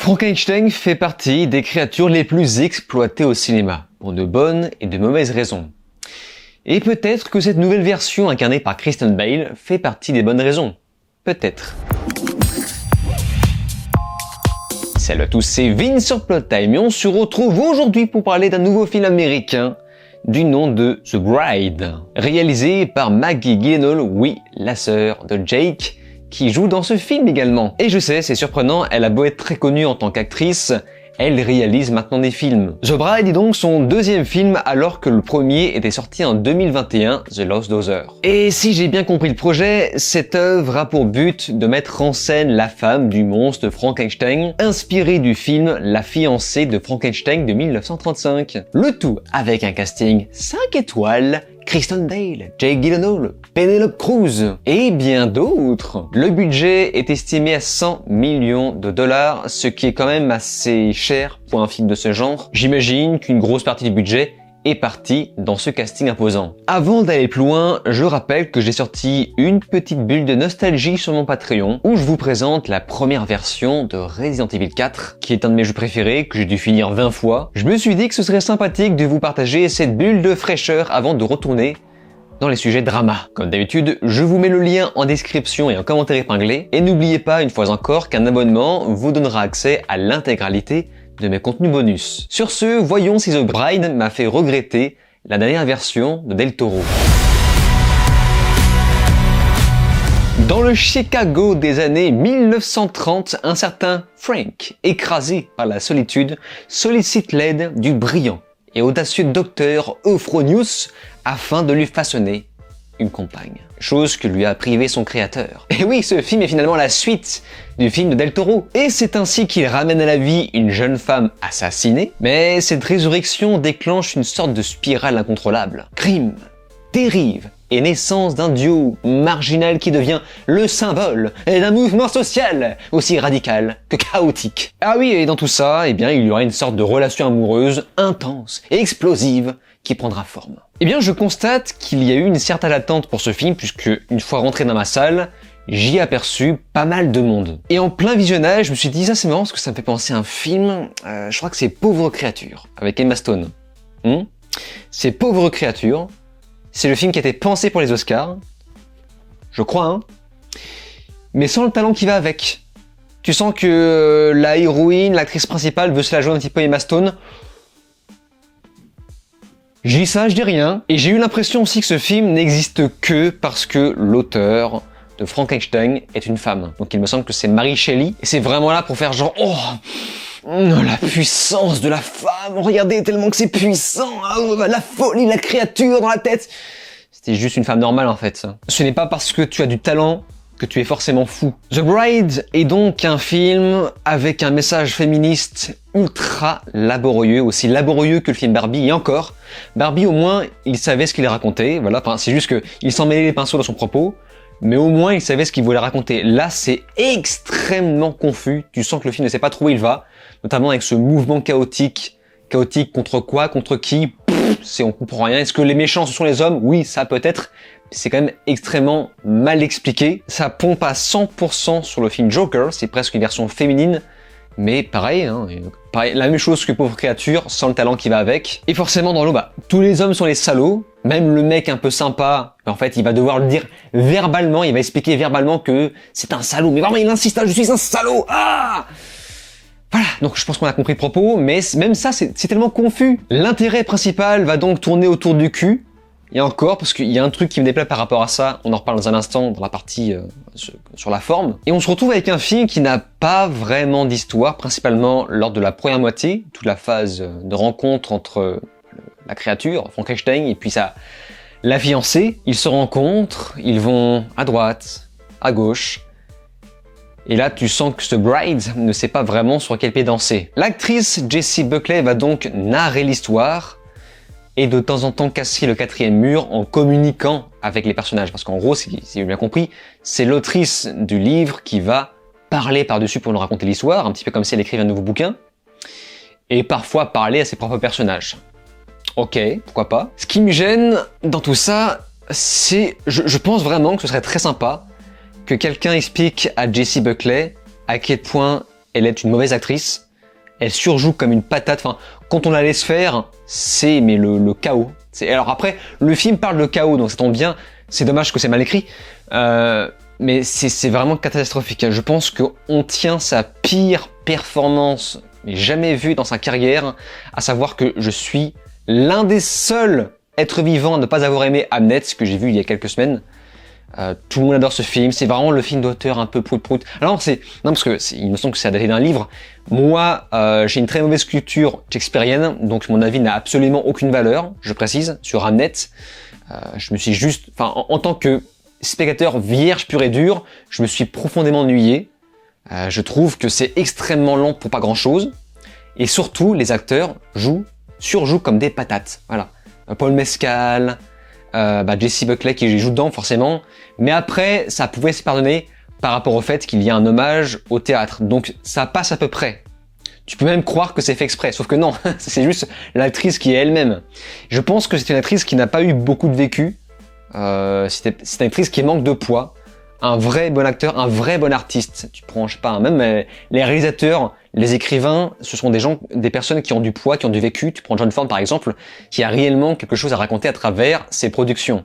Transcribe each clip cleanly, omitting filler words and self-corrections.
Frankenstein fait partie des créatures les plus exploitées au cinéma, pour de bonnes et de mauvaises raisons. Et peut-être que cette nouvelle version incarnée par Christian Bale fait partie des bonnes raisons. Peut-être. Salut à tous, c'est Vince sur Plot Time et on se retrouve aujourd'hui pour parler d'un nouveau film américain du nom de The Bride, réalisé par Maggie Gyllenhaal, oui, la sœur de Jake, qui joue dans ce film également. Et je sais, c'est surprenant, elle a beau être très connue en tant qu'actrice, elle réalise maintenant des films. The Bride est donc son deuxième film alors que le premier était sorti en 2021, The Lost Daughter. Et si j'ai bien compris le projet, cette œuvre a pour but de mettre en scène la femme du monstre Frankenstein, inspirée du film La fiancée de Frankenstein de 1935. Le tout avec un casting 5 étoiles, Christian Bale, Jake Gyllenhaal, Penelope Cruz et bien d'autres. Le budget est estimé à 100 millions de dollars, ce qui est quand même assez cher pour un film de ce genre. J'imagine qu'une grosse partie du budget est partie dans ce casting imposant. Avant d'aller plus loin, je rappelle que j'ai sorti une petite bulle de nostalgie sur mon Patreon où je vous présente la première version de Resident Evil 4, qui est un de mes jeux préférés, que j'ai dû finir 20 fois. Je me suis dit que ce serait sympathique de vous partager cette bulle de fraîcheur avant de retourner dans les sujets drama. Comme d'habitude, je vous mets le lien en description et en commentaire épinglé. Et n'oubliez pas, une fois encore, qu'un abonnement vous donnera accès à l'intégralité de mes contenus bonus. Sur ce, voyons si The Bride m'a fait regretter la dernière version de Del Toro. Dans le Chicago des années 1930, un certain Frank, écrasé par la solitude, sollicite l'aide du brillant et audacieux docteur Euphronius afin de lui façonner une compagne. Chose que lui a privé son créateur. Et oui, ce film est finalement la suite du film de Del Toro. Et c'est ainsi qu'il ramène à la vie une jeune femme assassinée. Mais cette résurrection déclenche une sorte de spirale incontrôlable. Crime, dérive et naissance d'un duo marginal qui devient le symbole d'un mouvement social aussi radical que chaotique. Ah oui, et dans tout ça, eh bien, il y aura une sorte de relation amoureuse intense et explosive qui prendra forme. Eh bien, je constate qu'il y a eu une certaine attente pour ce film puisque, une fois rentré dans ma salle, j'y ai aperçu pas mal de monde. Et en plein visionnage, je me suis dit, ça c'est marrant parce que ça me fait penser à un film, je crois que c'est Pauvres créatures, avec Emma Stone. C'est Pauvres créatures, c'est le film qui a été pensé pour les Oscars, je crois, hein, mais sans le talent qui va avec. Tu sens que la héroïne, l'actrice principale veut se la jouer un petit peu Emma Stone. Je dis ça, je dis rien. Et j'ai eu l'impression aussi que ce film n'existe que parce que l'auteur de Frankenstein est une femme. Donc il me semble que c'est Mary Shelley. Et c'est vraiment là pour faire genre, oh, la puissance de la femme. Regardez tellement que c'est puissant. Oh, la folie, la créature dans la tête. C'était juste une femme normale en fait. Ce n'est pas parce que tu as du talent que tu es forcément fou. The Bride est donc un film avec un message féministe ultra laborieux, aussi laborieux que le film Barbie, et encore, Barbie au moins, il savait ce qu'il racontait, voilà, enfin, c'est juste qu'il s'en mêlait les pinceaux dans son propos, mais au moins il savait ce qu'il voulait raconter. Là, c'est extrêmement confus, tu sens que le film ne sait pas trop où il va, notamment avec ce mouvement chaotique contre quoi, contre qui, on comprend rien. Est-ce que les méchants ce sont les hommes? Oui, ça peut-être. C'est quand même extrêmement mal expliqué. Ça pompe à 100% sur le film Joker, c'est presque une version féminine, mais pareil, hein, pareil, la même chose que Pauvre créature, sans le talent qui va avec. Et forcément dans l'eau, tous les hommes sont les salauds, même le mec un peu sympa, en fait il va devoir le dire verbalement, il va expliquer verbalement que c'est un salaud, mais vraiment il insiste, je suis un salaud, ah! Voilà, donc je pense qu'on a compris le propos, mais même ça c'est tellement confus. L'intérêt principal va donc tourner autour du cul, et encore, parce qu'il y a un truc qui me déplaît par rapport à ça, on en reparle dans un instant dans la partie sur la forme. Et on se retrouve avec un film qui n'a pas vraiment d'histoire, principalement lors de la première moitié, toute la phase de rencontre entre la créature, Frankenstein, et puis la fiancée. Ils se rencontrent, ils vont à droite, à gauche, et là tu sens que ce Bride ne sait pas vraiment sur quel pied danser. L'actrice Jessie Buckley va donc narrer l'histoire, et de temps en temps casser le quatrième mur en communiquant avec les personnages. Parce qu'en gros, si j'ai bien compris, c'est l'autrice du livre qui va parler par-dessus pour nous raconter l'histoire, un petit peu comme si elle écrivait un nouveau bouquin, et parfois parler à ses propres personnages. Ok, pourquoi pas. Ce qui me gêne dans tout ça, c'est... Je pense vraiment que ce serait très sympa que quelqu'un explique à Jessie Buckley à quel point elle est une mauvaise actrice. Elle surjoue comme une patate. Enfin, quand on la laisse faire, c'est le chaos. Alors après, le film parle de chaos, donc ça tombe bien. C'est dommage que c'est mal écrit. Mais c'est vraiment catastrophique. Je pense qu'on tient sa pire performance jamais vue dans sa carrière, à savoir que je suis l'un des seuls êtres vivants à ne pas avoir aimé Hamnet, que j'ai vu il y a quelques semaines. Tout le monde adore ce film, c'est vraiment le film d'auteur un peu prout-prout. Alors non parce que il me semble que c'est adapté d'un livre. Moi, j'ai une très mauvaise culture shakespearienne, donc mon avis n'a absolument aucune valeur, je précise, sur Hamnet. Je me suis juste, en tant que spectateur vierge pur et dur, je me suis profondément ennuyé. Je trouve que c'est extrêmement long pour pas grand chose. Et surtout, les acteurs surjouent comme des patates. Voilà. Paul Mescal, Jessie Buckley qui joue dedans forcément. Mais après, ça pouvait se pardonner par rapport au fait qu'il y a un hommage au théâtre. Donc ça passe à peu près. Tu peux même croire que c'est fait exprès, sauf que non, c'est juste l'actrice qui est elle-même. Je pense que c'est une actrice qui n'a pas eu beaucoup de vécu. C'est une actrice qui manque de poids. Un vrai bon acteur, un vrai bon artiste. Tu prends, je sais pas, même les réalisateurs, les écrivains, ce sont des personnes qui ont du poids, qui ont du vécu. Tu prends John Ford par exemple, qui a réellement quelque chose à raconter à travers ses productions.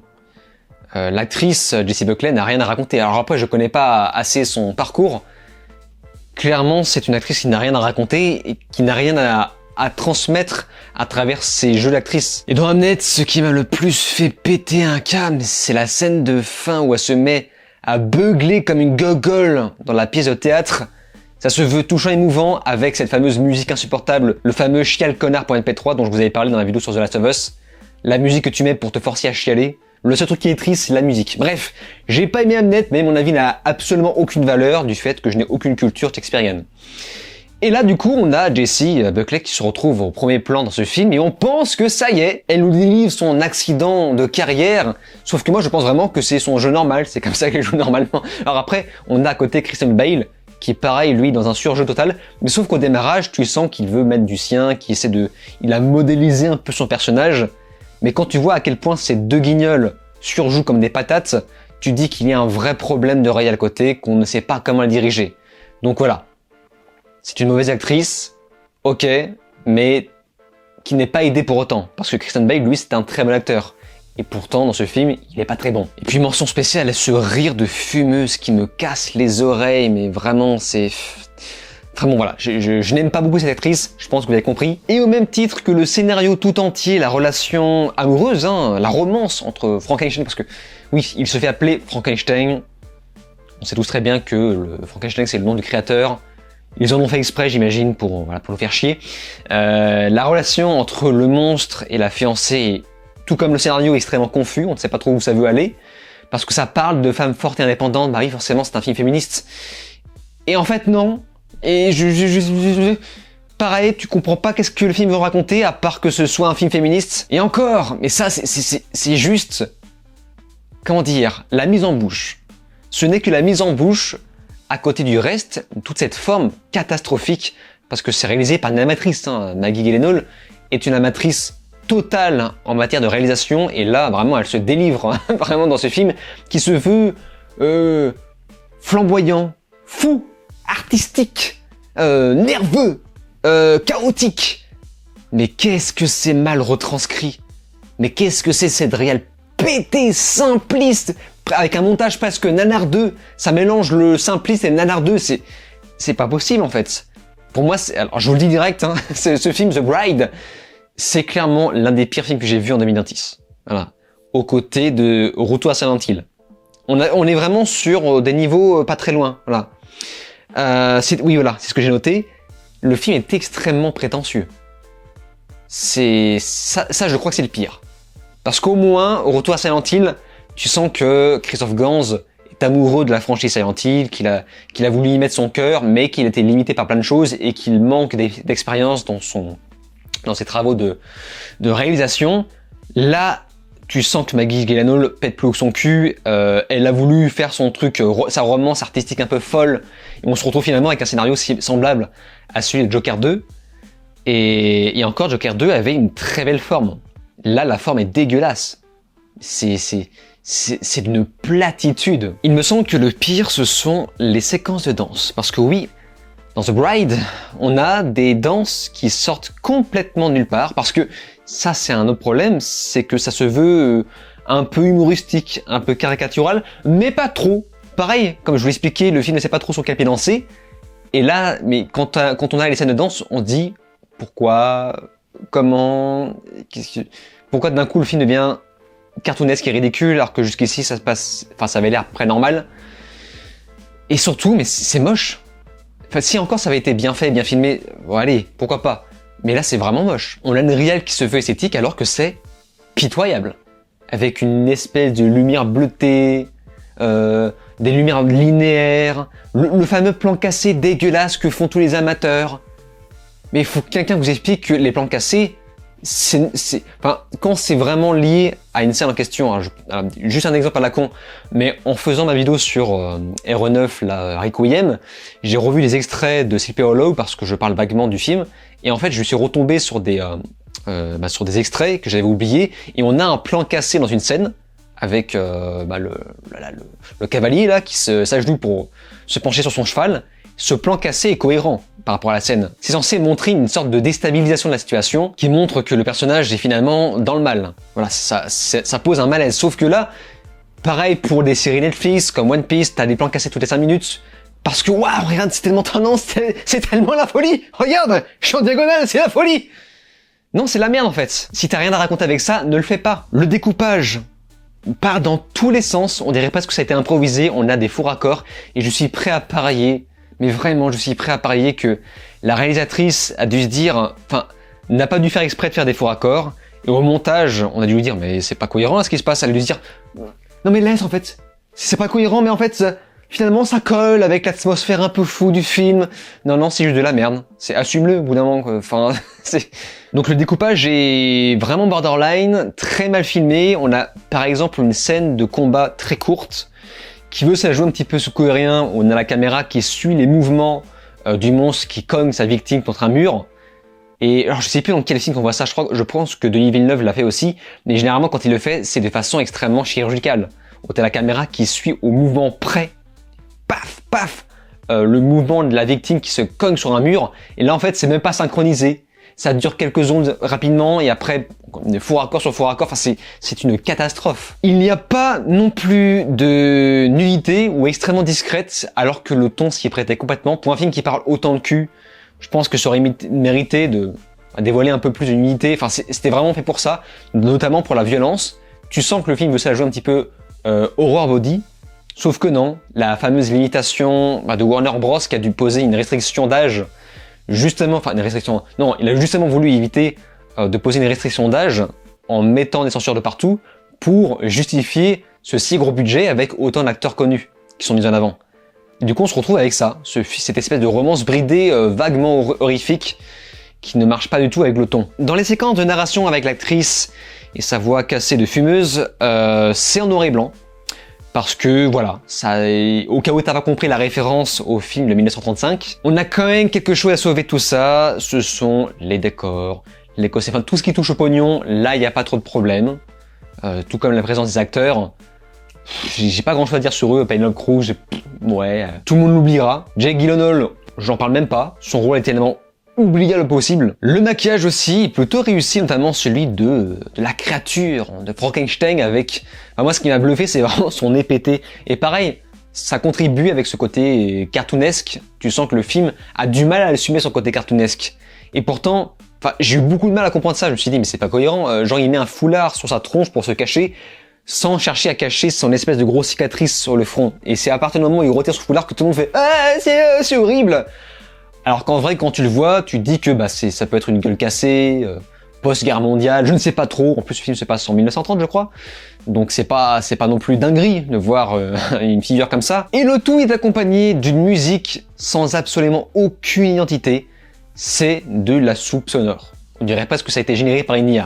L'actrice Jessie Buckley n'a rien à raconter. Alors après, je connais pas assez son parcours. Clairement, c'est une actrice qui n'a rien à raconter et qui n'a rien à transmettre à travers ses jeux d'actrice. Et dans Hamnet, ce qui m'a le plus fait péter un câble, c'est la scène de fin où elle se met à beugler comme une gogole dans la pièce de théâtre. Ça se veut touchant et émouvant avec cette fameuse musique insupportable, le fameux chial connard.mp3 dont je vous avais parlé dans la vidéo sur The Last of Us. La musique que tu mets pour te forcer à chialer. Le seul truc qui est triste, c'est la musique. Bref, j'ai pas aimé Hamnet, mais mon avis n'a absolument aucune valeur du fait que je n'ai aucune culture shakespearienne. Et là, du coup, on a Jessie Buckley qui se retrouve au premier plan dans ce film et on pense que ça y est, elle nous délivre son accident de carrière. Sauf que moi, je pense vraiment que c'est son jeu normal, c'est comme ça qu'elle joue normalement. Alors après, on a à côté Christian Bale, qui est pareil, lui, dans un surjeu total. Mais sauf qu'au démarrage, tu sens qu'il veut mettre du sien, il a modélisé un peu son personnage. Mais quand tu vois à quel point ces deux guignols surjouent comme des patates, tu dis qu'il y a un vrai problème de réel à côté, qu'on ne sait pas comment le diriger. Donc voilà. C'est une mauvaise actrice, ok, mais qui n'est pas aidée pour autant. Parce que Christian Bale, lui, c'est un très bon acteur. Et pourtant, dans ce film, il est pas très bon. Et puis, mention spéciale, elle ce rire de fumeuse qui me casse les oreilles, mais vraiment, c'est... Enfin bon, voilà, je n'aime pas beaucoup cette actrice, je pense que vous avez compris. Et au même titre que le scénario tout entier, la relation amoureuse, la romance entre Frankenstein, parce que, oui, il se fait appeler Frankenstein. On sait tous très bien que Frankenstein, c'est le nom du créateur. Ils en ont fait exprès, j'imagine, pour nous faire chier. La relation entre le monstre et la fiancée, tout comme le scénario, est extrêmement confus. On ne sait pas trop où ça veut aller. Parce que ça parle de femmes fortes et indépendantes. Bah oui, forcément, c'est un film féministe. Et en fait, non. Et pareil, tu comprends pas qu'est-ce que le film veut raconter, à part que ce soit un film féministe. Et encore, mais ça, c'est juste... Comment dire? La mise en bouche. Ce n'est que la mise en bouche... à côté du reste, toute cette forme catastrophique, parce que c'est réalisé par une amatrice, Maggie Gyllenhaal est une amatrice totale en matière de réalisation, et là, vraiment, elle se délivre vraiment dans ce film, qui se veut flamboyant, fou, artistique, nerveux, chaotique. Mais qu'est-ce que c'est mal retranscrit? Mais qu'est-ce que c'est cette réelle pété, simpliste, avec un montage presque nanardeux, ça mélange le simpliste et le nanardeux, c'est pas possible en fait. Pour moi, alors je vous le dis direct, ce film The Bride, c'est clairement l'un des pires films que j'ai vu en 2010. Voilà, aux côtés de Retour à Silent Hill. On est vraiment sur des niveaux pas très loin. Voilà. Oui, voilà, c'est ce que j'ai noté. Le film est extrêmement prétentieux. C'est ça, je crois que c'est le pire. Parce qu'au moins, au Retour à Silent Hill, tu sens que Christophe Gans est amoureux de la franchise Silent Hill, qu'il a voulu y mettre son cœur, mais qu'il était limité par plein de choses et qu'il manque d'expérience dans ses travaux de réalisation. Là, tu sens que Maggie Gyllenhaal pète plus haut que son cul, elle a voulu faire son truc, sa romance artistique un peu folle, et on se retrouve finalement avec un scénario semblable à celui de Joker 2. Et encore, Joker 2 avait une très belle forme. Là, la forme est dégueulasse. C'est d'une platitude. Il me semble que le pire, ce sont les séquences de danse. Parce que oui, Dans The Bride, on a des danses qui sortent complètement de nulle part, parce que ça c'est un autre problème, c'est que ça se veut un peu humoristique, un peu caricatural, mais pas trop. Pareil, comme je vous l'expliquais, le film ne sait pas trop sur quel pied danser, et là, mais quand on a les scènes de danse, on se dit pourquoi, comment, pourquoi d'un coup le film devient cartoonesque et ridicule, alors que jusqu'ici ça se passe, enfin ça avait l'air très normal. Et surtout, mais c'est moche. Enfin, si encore ça avait été bien fait, bien filmé, bon allez, pourquoi pas. Mais là c'est vraiment moche. On a une réal qui se veut esthétique alors que c'est pitoyable. Avec une espèce de lumière bleutée, des lumières linéaires, le fameux plan cassé dégueulasse que font tous les amateurs. Mais il faut que quelqu'un vous explique que les plans cassés, enfin, quand c'est vraiment lié à une scène en question, hein, juste un exemple à la con, mais en faisant ma vidéo sur RE9, la Requiem, j'ai revu les extraits de Sleepy Hollow parce que je parle vaguement du film, et en fait je suis retombé sur des extraits que j'avais oubliés, et on a un plan cassé dans une scène avec le cavalier là qui s'agenouille pour se pencher sur son cheval. Ce plan cassé est cohérent par rapport à la scène. C'est censé montrer une sorte de déstabilisation de la situation qui montre que le personnage est finalement dans le mal. Voilà, ça pose un malaise. Sauf que là, pareil pour des séries Netflix comme One Piece, t'as des plans cassés toutes les 5 minutes. Parce que waouh, regarde, c'est tellement tendance, c'est tellement la folie. Regarde, je suis en diagonale, c'est la folie. Non, c'est la merde en fait. Si t'as rien à raconter avec ça, ne le fais pas. Le découpage part dans tous les sens. On dirait presque que ça a été improvisé. On a des faux raccords et je suis prêt à parier. Mais vraiment, je suis prêt à parier que la réalisatrice a dû se dire, enfin, n'a pas dû faire exprès de faire des faux raccords. Et au montage, on a dû lui dire, mais c'est pas cohérent ce qui se passe. Elle a dû se dire, non mais laisse en fait, c'est pas cohérent, mais en fait, finalement ça colle avec l'atmosphère un peu fou du film. Non, c'est juste de la merde. Assume-le au bout d'un moment. Enfin, Donc le découpage est vraiment borderline, très mal filmé. On a par exemple une scène de combat très courte, qui veut se la jouer un petit peu sous-cohérien. On a la caméra qui suit les mouvements du monstre qui cogne sa victime contre un mur. Et alors je sais plus dans quel film qu'on voit ça, je pense que Denis Villeneuve l'a fait aussi, mais généralement quand il le fait, c'est de façon extrêmement chirurgicale. On a la caméra qui suit au mouvement près, paf, paf, le mouvement de la victime qui se cogne sur un mur, et là en fait c'est même pas synchronisé. Ça dure quelques secondes rapidement et après, faux raccord sur faux raccord, enfin c'est une catastrophe. Il n'y a pas non plus de nudité ou extrêmement discrète alors que le ton s'y prêtait complètement. Pour un film qui parle autant de cul, je pense que ça aurait mérité de dévoiler un peu plus de nudité. Enfin c'était vraiment fait pour ça, notamment pour la violence. Tu sens que le film veut se la jouer un petit peu horror body, sauf que non, la fameuse limitation de Warner Bros qui a dû poser une restriction d'âge. Justement, enfin une restriction, non, il a justement voulu éviter de poser une restriction d'âge en mettant des censures de partout pour justifier ce si gros budget avec autant d'acteurs connus qui sont mis en avant. Et du coup on se retrouve avec ça, cette espèce de romance bridée vaguement horrifique qui ne marche pas du tout avec le ton. Dans les séquences de narration avec l'actrice et sa voix cassée de fumeuse, c'est en noir et blanc. Parce que voilà, au cas où t'as pas compris la référence au film de 1935, on a quand même quelque chose à sauver de tout ça, ce sont les décors, les costumes, enfin tout ce qui touche au pognon, là il n'y a pas trop de problème, tout comme la présence des acteurs. J'ai pas grand chose à dire sur eux, Penelope Cruz, ouais, tout le monde l'oubliera. Jake Gyllenhaal, j'en parle même pas, son rôle est tellement oubliable possible. Le maquillage aussi, plutôt réussi, notamment celui de la créature, de Frankenstein avec... Enfin, moi ce qui m'a bluffé c'est vraiment son nez pété. Et pareil, ça contribue avec ce côté cartoonesque. Tu sens que le film a du mal à assumer son côté cartoonesque. Et pourtant, enfin, j'ai eu beaucoup de mal à comprendre ça. Je me suis dit mais c'est pas cohérent. Genre il met un foulard sur sa tronche pour se cacher, sans chercher à cacher son espèce de grosse cicatrice sur le front. Et c'est à partir du moment où il retire son foulard que tout le monde fait ah c'est horrible. Alors qu'en vrai, quand tu le vois, tu te dis que ça peut être une gueule cassée, post-guerre mondiale, je ne sais pas trop. En plus, le film se passe en 1930, je crois. Donc c'est pas non plus dinguerie de voir une figure comme ça. Et le tout est accompagné d'une musique sans absolument aucune identité. C'est de la soupe sonore. On dirait presque que ça a été généré par une IA.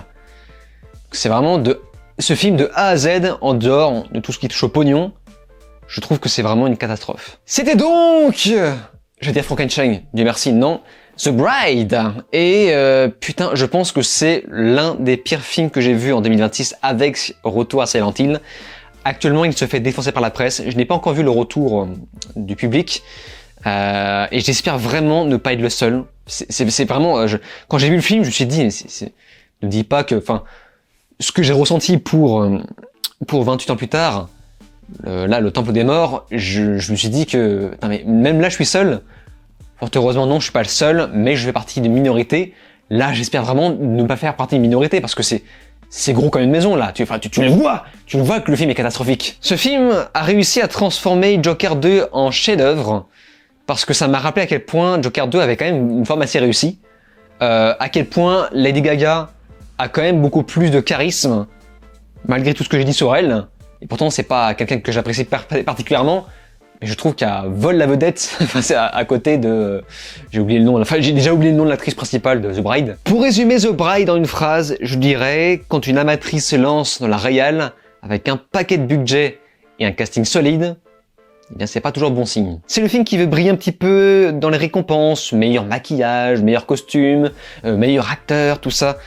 C'est vraiment ce film de A à Z, en dehors de tout ce qui touche au pognon. Je trouve que c'est vraiment une catastrophe. C'était donc... Je vais dire Frankenstein, Dieu merci, non. The Bride. Et putain, je pense que c'est l'un des pires films que j'ai vu en 2026 avec Retour à Silent Hill. Actuellement, il se fait défoncer par la presse. Je n'ai pas encore vu le retour du public. Et j'espère vraiment ne pas être le seul. C'est vraiment... quand j'ai vu le film, je me suis dit, ne dis pas que... Enfin, ce que j'ai ressenti pour 28 ans plus tard, là, le Temple des Morts, je me suis dit que... Non, mais même là, je suis seul. Fort heureusement, non, je suis pas le seul, mais je fais partie d'une minorité. Là, j'espère vraiment ne pas faire partie d'une minorité, parce que c'est gros comme une maison, là. Tu le vois que le film est catastrophique. Ce film a réussi à transformer Joker 2 en chef-d'œuvre, parce que ça m'a rappelé à quel point Joker 2 avait quand même une forme assez réussie, à quel point Lady Gaga a quand même beaucoup plus de charisme, malgré tout ce que j'ai dit sur elle, et pourtant c'est pas quelqu'un que j'apprécie particulièrement, mais je trouve qu'elle vole la vedette, c'est à côté de... J'ai oublié le nom, enfin j'ai déjà oublié le nom de l'actrice principale de The Bride. Pour résumer The Bride en une phrase, je dirais, quand une amatrice se lance dans la réal, avec un paquet de budget et un casting solide, eh bien c'est pas toujours bon signe. C'est le film qui veut briller un petit peu dans les récompenses, meilleur maquillage, meilleur costume, meilleur acteur, tout ça.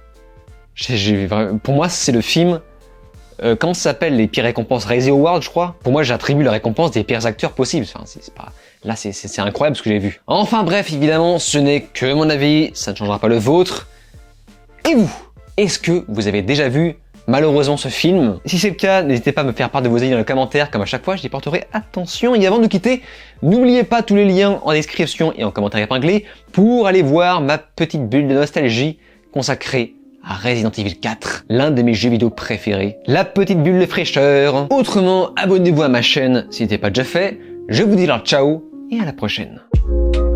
Pour moi c'est le film, comment ça s'appelle, les pires récompenses, Razzie Awards je crois. Pour moi j'attribue la récompense des pires acteurs possibles, enfin, là c'est incroyable ce que j'ai vu. Enfin bref, évidemment ce n'est que mon avis, ça ne changera pas le vôtre. Et vous, est-ce que vous avez déjà vu malheureusement ce film? Si c'est le cas, n'hésitez pas à me faire part de vos avis dans les commentaires, comme à chaque fois, j'y porterai attention. Et avant de nous quitter, n'oubliez pas tous les liens en description et en commentaire épinglé pour aller voir ma petite bulle de nostalgie consacrée à Resident Evil 4, l'un de mes jeux vidéo préférés. La petite bulle de fraîcheur. Autrement, abonnez-vous à ma chaîne si ce n'était pas déjà fait. Je vous dis alors ciao et à la prochaine.